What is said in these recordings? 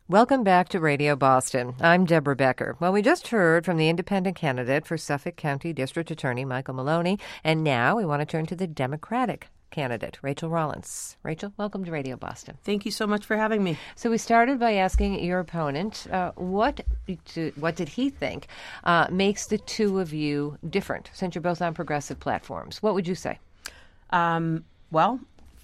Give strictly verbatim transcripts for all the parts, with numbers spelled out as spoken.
Welcome back to Radio Boston. I'm Deborah Becker. Well, we just heard from the independent candidate for Suffolk County District Attorney Michael Maloney, and now we want to turn to the Democratic candidate, Rachel Rollins. Rachel, welcome to Radio Boston. Thank you so much for having me. So we started by asking your opponent, uh, what what did he think uh, makes the two of you different, since you're both on progressive platforms? What would you say? Um, well,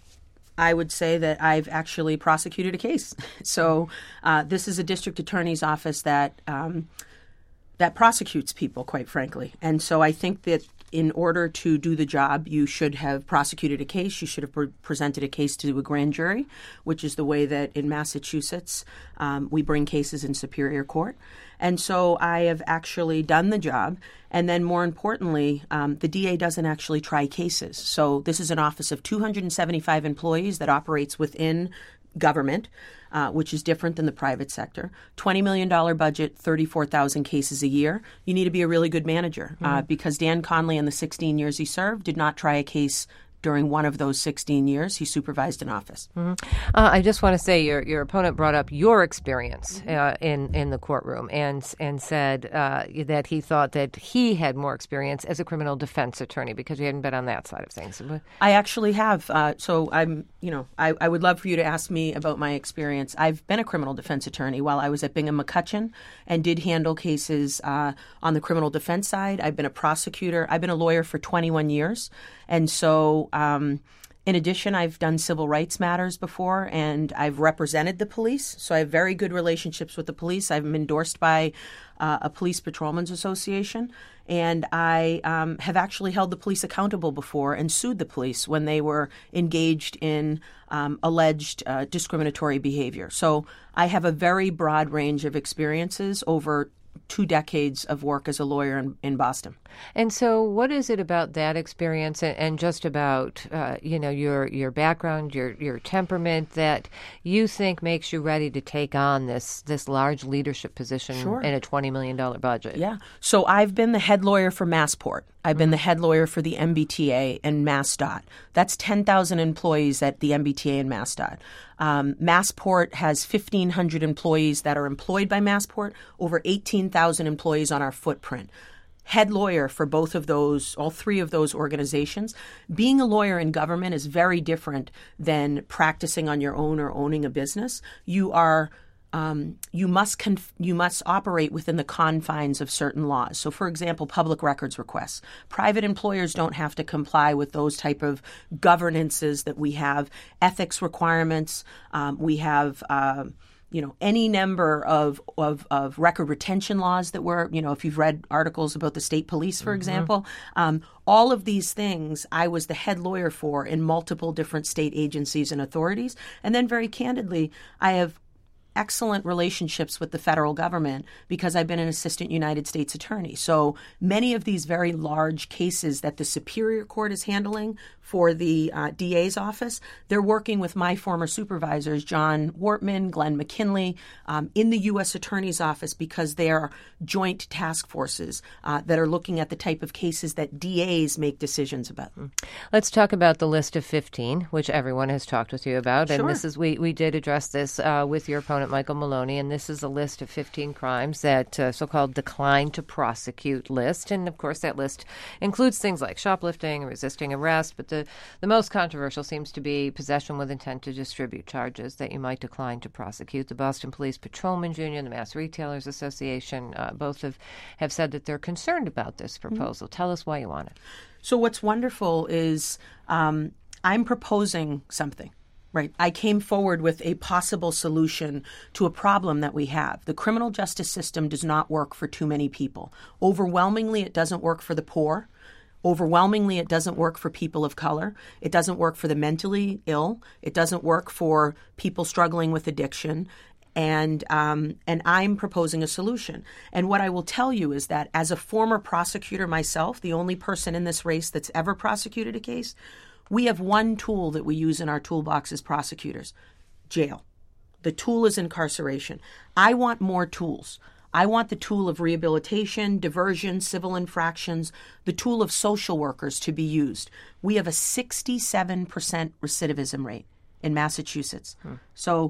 I would say that I've actually prosecuted a case. So uh, this is a district attorney's office that um, that prosecutes people, quite frankly. And so I think that in order to do the job, you should have prosecuted a case. You should have pre- presented a case to a grand jury, which is the way that in Massachusetts um, we bring cases in Superior Court. And so I have actually done the job. And then more importantly, um, the D A doesn't actually try cases. So this is an office of two hundred seventy-five employees that operates within government, uh, which is different than the private sector. twenty million dollars budget, thirty-four thousand cases a year. You need to be a really good manager mm-hmm. uh, because Dan Conley, in the sixteen years he served, did not try a case during one of those sixteen years. He supervised an office. Mm-hmm. Uh, I just want to say your your opponent brought up your experience uh, in in the courtroom and and said uh, that he thought that he had more experience as a criminal defense attorney because you hadn't been on that side of things. I actually have. Uh, so I'm, you know, I, I would love for you to ask me about my experience. I've been a criminal defense attorney while I was at Bingham McCutcheon and did handle cases uh, on the criminal defense side. I've been a prosecutor. I've been a lawyer for twenty-one years. And so Um, in addition, I've done civil rights matters before, and I've represented the police. So I have very good relationships with the police. I'm endorsed by uh, a police patrolmen's association, and I um, have actually held the police accountable before and sued the police when they were engaged in um, alleged uh, discriminatory behavior. So I have a very broad range of experiences over two decades of work as a lawyer in, in Boston. And so what is it about that experience and, and just about, uh, you know, your your background, your your temperament that you think makes you ready to take on this this large leadership position Sure. in a twenty million dollars budget? Yeah. So I've been the head lawyer for Massport. I've been the head lawyer for the M B T A and MassDOT. That's ten thousand employees at the M B T A and MassDOT. Um, Massport has fifteen hundred employees that are employed by Massport, over eighteen thousand employees on our footprint. Head lawyer for both of those, all three of those organizations. Being a lawyer in government is very different than practicing on your own or owning a business. You are Um, you must conf- you must operate within the confines of certain laws. So, for example, public records requests. Private employers don't have to comply with those type of governances that we have. Ethics requirements. Um, we have, uh, you know, any number of, of of record retention laws that were, you know, if you've read articles about the state police, for mm-hmm. example, um, all of these things I was the head lawyer for in multiple different state agencies and authorities. And then, very candidly, I have excellent relationships with the federal government because I've been an assistant United States attorney. So many of these very large cases that the Superior Court is handling for the uh, D A's office, they're working with my former supervisors, John Wortman, Glenn McKinley, um, in the U S Attorney's Office because they are joint task forces uh, that are looking at the type of cases that D A's make decisions about. Let's talk about the list of fifteen, which everyone has talked with you about. Sure. And this is we, we did address this uh, with your opponent, Michael Maloney, and this is a list of fifteen crimes, that uh, so-called decline to prosecute list. And, of course, that list includes things like shoplifting, resisting arrest, but the, the most controversial seems to be possession with intent to distribute charges that you might decline to prosecute. The Boston Police Patrolmen's Union, the Mass Retailers Association, uh, both have, have said that they're concerned about this proposal. Mm-hmm. Tell us why you want it. So what's wonderful is um, I'm proposing something. Right. I came forward with a possible solution to a problem that we have. The criminal justice system does not work for too many people. Overwhelmingly, it doesn't work for the poor. Overwhelmingly, it doesn't work for people of color. It doesn't work for the mentally ill. It doesn't work for people struggling with addiction. And um, and I'm proposing a solution. And what I will tell you is that as a former prosecutor myself, the only person in this race that's ever prosecuted a case, we have one tool that we use in our toolbox as prosecutors, jail. The tool is incarceration. I want more tools. I want the tool of rehabilitation, diversion, civil infractions, the tool of social workers to be used. We have a sixty-seven percent recidivism rate in Massachusetts. Hmm. So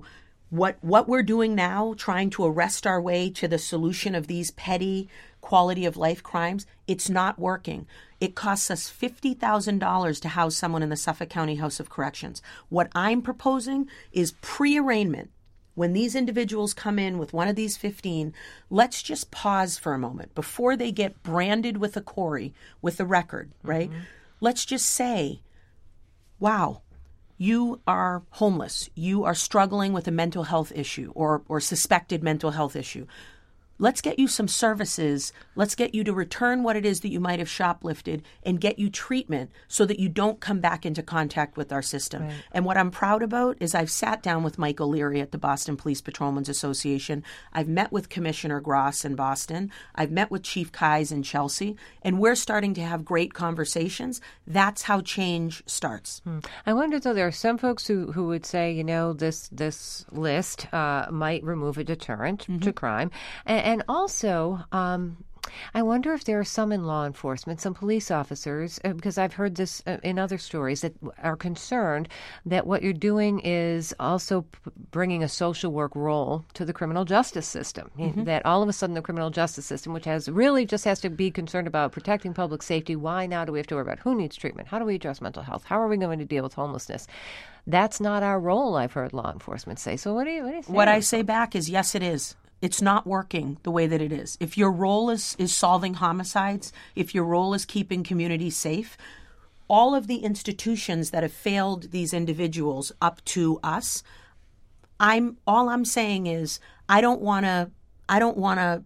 what what we're doing now, trying to arrest our way to the solution of these petty quality of life crimes, it's not working. It costs us fifty thousand dollars to house someone in the Suffolk County House of Corrections. What I'm proposing is pre-arraignment. When these individuals come in with one of these fifteen, let's just pause for a moment before they get branded with a Corey, with a record, right? Mm-hmm. Let's just say, wow, you are homeless. You are struggling with a mental health issue or, or suspected mental health issue. Let's get you some services. Let's get you to return what it is that you might have shoplifted and get you treatment so that you don't come back into contact with our system. Right. And what I'm proud about is I've sat down with Mike O'Leary at the Boston Police Patrolmen's Association. I've met with Commissioner Gross in Boston. I've met with Chief Keyes in Chelsea. And we're starting to have great conversations. That's how change starts. Hmm. I wonder, though, there are some folks who, who would say, you know, this, this list uh, might remove a deterrent mm-hmm. to crime. And, And also, um, I wonder if there are some in law enforcement, some police officers, uh, because I've heard this uh, in other stories, that are concerned that what you're doing is also p- bringing a social work role to the criminal justice system. Mm-hmm. That all of a sudden the criminal justice system, which has really just has to be concerned about protecting public safety, why now do we have to worry about who needs treatment? How do we address mental health? How are we going to deal with homelessness? That's not our role, I've heard law enforcement say. So what do you, what do you say? What I say back is, yes, it is. It's not working the way that it is. If your role is, is solving homicides, if your role is keeping communities safe, all of the institutions that have failed these individuals up to us, I'm all I'm saying is I don't want to I don't want to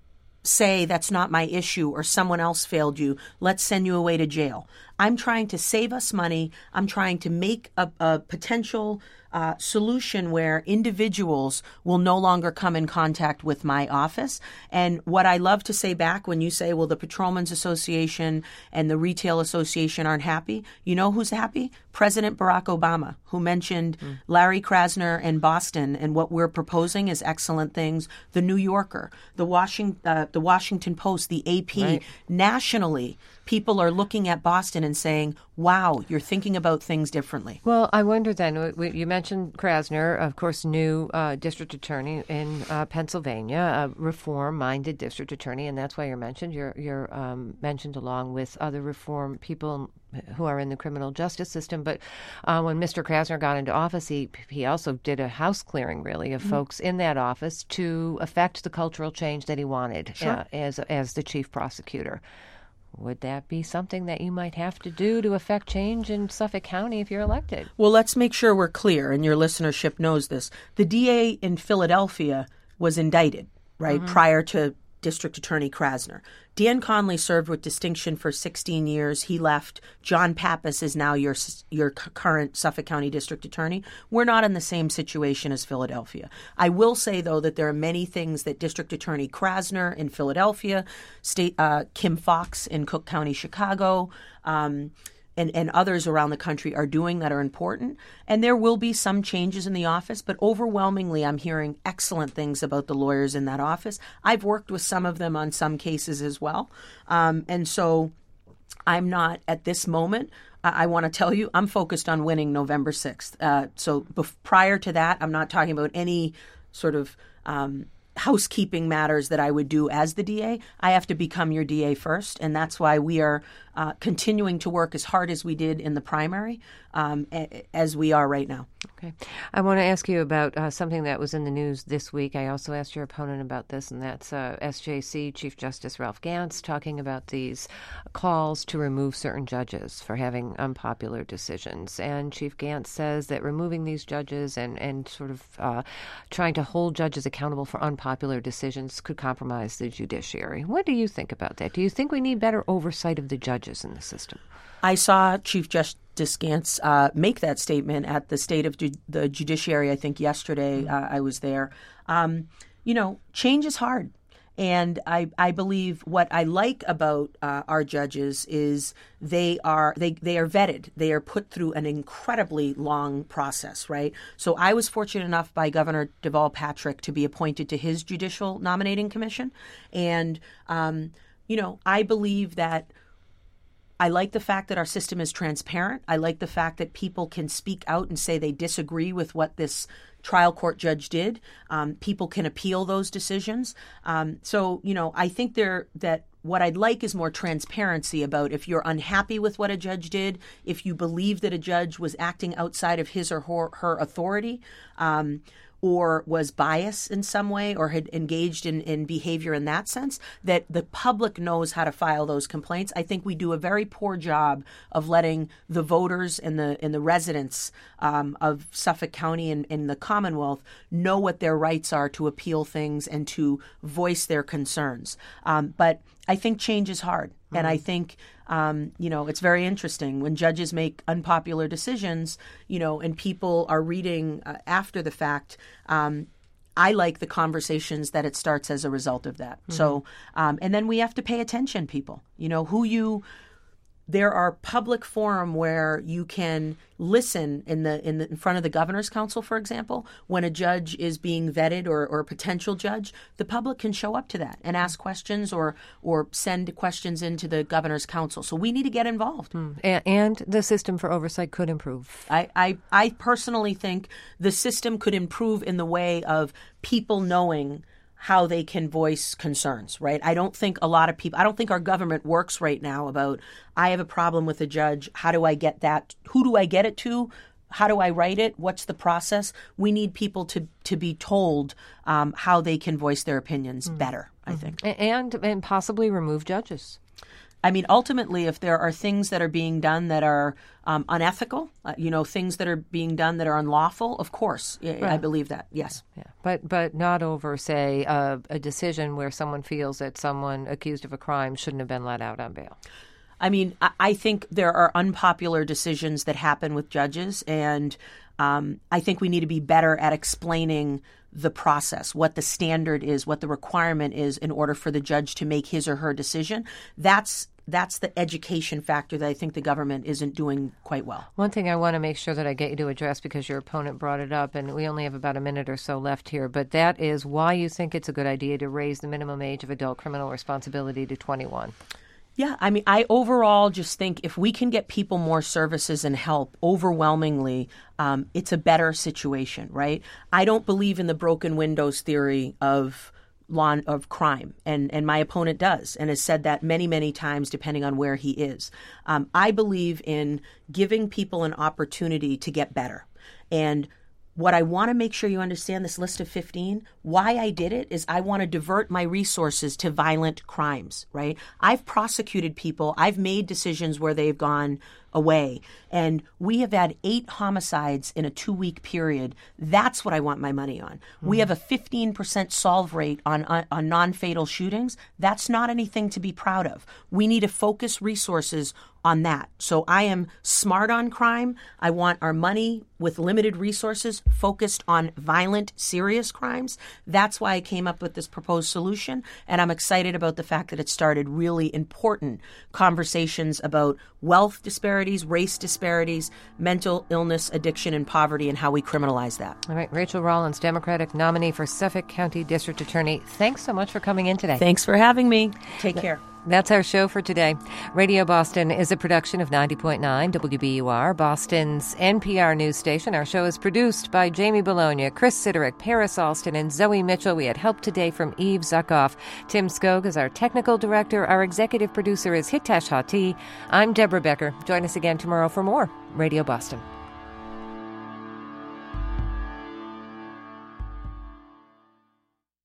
say that's not my issue or someone else failed you. Let's send you away to jail. I'm trying to save us money. I'm trying to make a, a potential uh, solution where individuals will no longer come in contact with my office. And what I love to say back when you say, well, the Patrolmen's Association and the Retail Association aren't happy, you know who's happy? President Barack Obama, who mentioned mm. Larry Krasner in Boston, and what we're proposing is excellent things. The New Yorker, the Washington, uh, the Washington Post, the A P, right. Nationally, people are looking at Boston and saying, wow, you're thinking about things differently. Well, I wonder then, you mentioned Krasner, of course, new uh, district attorney in uh, Pennsylvania, a reform-minded district attorney, and that's why you're mentioned. You're, you're um, mentioned along with other reform people who are in the criminal justice system. But uh, when Mister Krasner got into office, he he also did a house clearing, really, of mm-hmm. folks in that office to affect the cultural change that he wanted sure. uh, as as the chief prosecutor. Would that be something that you might have to do to affect change in Suffolk County if you're elected? Well, let's make sure we're clear, and your listenership knows this. The D A in Philadelphia was indicted, right, mm-hmm. prior to District Attorney Krasner. Dan Conley served with distinction for sixteen years. He left. John Pappas is now your your current Suffolk County District Attorney. We're not in the same situation as Philadelphia. I will say, though, that there are many things that District Attorney Krasner in Philadelphia, State uh, Kim Fox in Cook County, Chicago, um, and, and others around the country are doing that are important. And there will be some changes in the office, but overwhelmingly I'm hearing excellent things about the lawyers in that office. I've worked with some of them on some cases as well. Um, and so I'm not at this moment. I, I want to tell you, I'm focused on winning November sixth. Uh, so bef- prior to that, I'm not talking about any sort of um, housekeeping matters that I would do as the D A. I have to become your D A first, and that's why we are uh, continuing to work as hard as we did in the primary um, a- as we are right now. Okay. I want to ask you about uh, something that was in the news this week. I also asked your opponent about this, and that's uh, S J C Chief Justice Ralph Gants talking about these calls to remove certain judges for having unpopular decisions. And Chief Gants says that removing these judges and, and sort of uh, trying to hold judges accountable for unpopular decisions could compromise the judiciary. What do you think about that? Do you think we need better oversight of the judges in the system? I saw Chief Justice Gants uh, make that statement at the State of Ju- the Judiciary, I think, yesterday. Uh, I was there. Um, you know, change is hard. And I, I believe what I like about uh, our judges is they are they, they are vetted. They are put through an incredibly long process, right? So I was fortunate enough by Governor Deval Patrick to be appointed to his Judicial Nominating Commission. And, um, you know, I believe that I like the fact that our system is transparent. I like the fact that people can speak out and say they disagree with what this trial court judge did. Um, people can appeal those decisions. Um, so, you know, I think there that what I'd like is more transparency about if you're unhappy with what a judge did, if you believe that a judge was acting outside of his or her, her authority, um, or was biased in some way or had engaged in, in behavior in that sense, that the public knows how to file those complaints. I think we do a very poor job of letting the voters and the and the residents um, of Suffolk County and, and the Commonwealth know what their rights are to appeal things and to voice their concerns. Um, but I think change is hard. Mm-hmm. And I think, um, you know, it's very interesting when judges make unpopular decisions, you know, and people are reading uh, after the fact. Um, I like the conversations that it starts as a result of that. Mm-hmm. So, um, and then we have to pay attention, people, you know, who you, there are public forum where you can listen in the in the in front of the Governor's Council, for example, when a judge is being vetted or, or a potential judge, the public can show up to that and ask questions or or send questions into the Governor's Council. So we need to get involved. Mm. And, and the system for oversight could improve. I, I, I personally think the system could improve in the way of people knowing how they can voice concerns, right? I don't think a lot of people, I don't think our government works right now about, I have a problem with a judge. How do I get that? Who do I get it to? How do I write it? What's the process? We need people to, to be told um, how they can voice their opinions mm-hmm. better, I mm-hmm. think. And, and possibly remove judges. I mean, ultimately, if there are things that are being done that are um, unethical, uh, you know, things that are being done that are unlawful, of course, right. I believe that, yes. Yeah. But but not over, say, uh, a decision where someone feels that someone accused of a crime shouldn't have been let out on bail. I mean, I, I think there are unpopular decisions that happen with judges, and um, I think we need to be better at explaining the process, what the standard is, what the requirement is in order for the judge to make his or her decision. That's That's the education factor that I think the government isn't doing quite well. One thing I want to make sure that I get you to address, because your opponent brought it up, and we only have about a minute or so left here, but that is why you think it's a good idea to raise the minimum age of adult criminal responsibility to twenty-one. Yeah, I mean, I overall just think if we can get people more services and help, overwhelmingly, um, it's a better situation, right? I don't believe in the broken windows theory of law of crime, and, and my opponent does, and has said that many, many times, depending on where he is. Um, I believe in giving people an opportunity to get better. And what I want to make sure you understand, this list of fifteen, why I did it is I want to divert my resources to violent crimes, right? I've prosecuted people. I've made decisions where they've gone away. And we have had eight homicides in a two-week period. That's what I want my money on. Mm-hmm. We have a fifteen percent solve rate on, on, on non-fatal shootings. That's not anything to be proud of. We need to focus resources on that. So I am smart on crime. I want our money with limited resources focused on violent, serious crimes. That's why I came up with this proposed solution. And I'm excited about the fact that it started really important conversations about wealth disparities, race disparities, mental illness, addiction, and poverty, and how we criminalize that. All right. Rachel Rollins, Democratic nominee for Suffolk County District Attorney. Thanks so much for coming in today. Thanks for having me. Take care. That's our show for today. Radio Boston is a production of ninety point nine W B U R, Boston's N P R news station. Our show is produced by Jamie Bologna, Chris Siderick, Paris Alston, and Zoe Mitchell. We had help today from Eve Zuckoff. Tim Skog is our technical director. Our executive producer is Hitesh Hati. I'm Deborah Becker. Join us again tomorrow for more Radio Boston.